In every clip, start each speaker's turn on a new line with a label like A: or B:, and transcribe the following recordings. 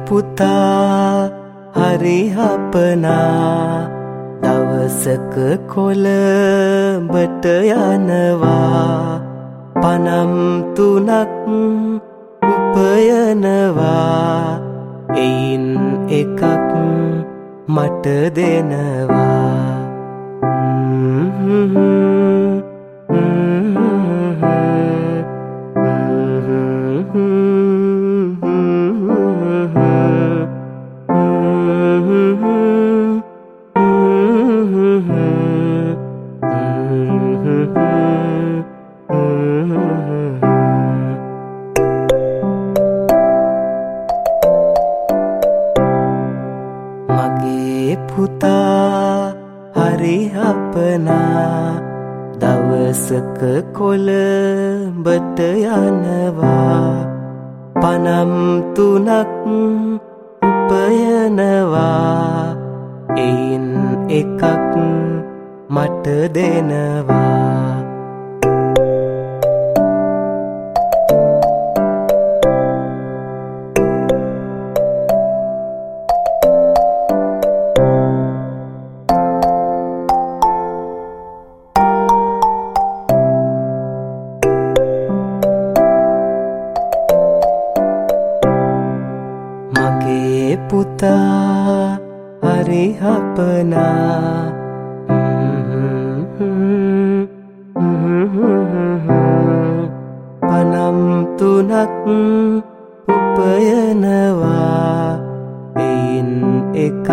A: පුතා හරි හපනා දවසක කොළඹට යනවා පනම් තුනක් උපයනවා එයින් එකක් මට දෙනවා මගේ පුතා හරි හපනා දවසක කොළඹට යනවා පනම් තුනක් උපයනවා එයින් එකක් මට දෙනවා මගේ පුතා හරි හපනා පනම් තුනක් උපයනවා එයින් එකක්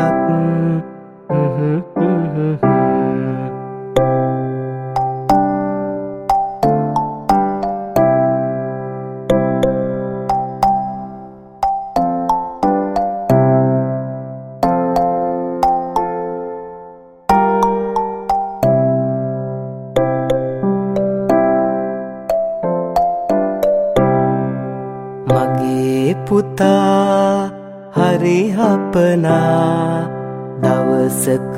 A: මගේ පුතා හරි හපනා දවසක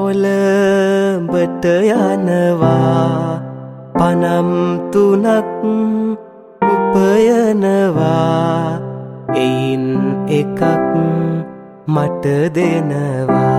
A: කොළඹට යනවා පනම් තුනක් උපයනවා එයින් එකක් මට දෙනවා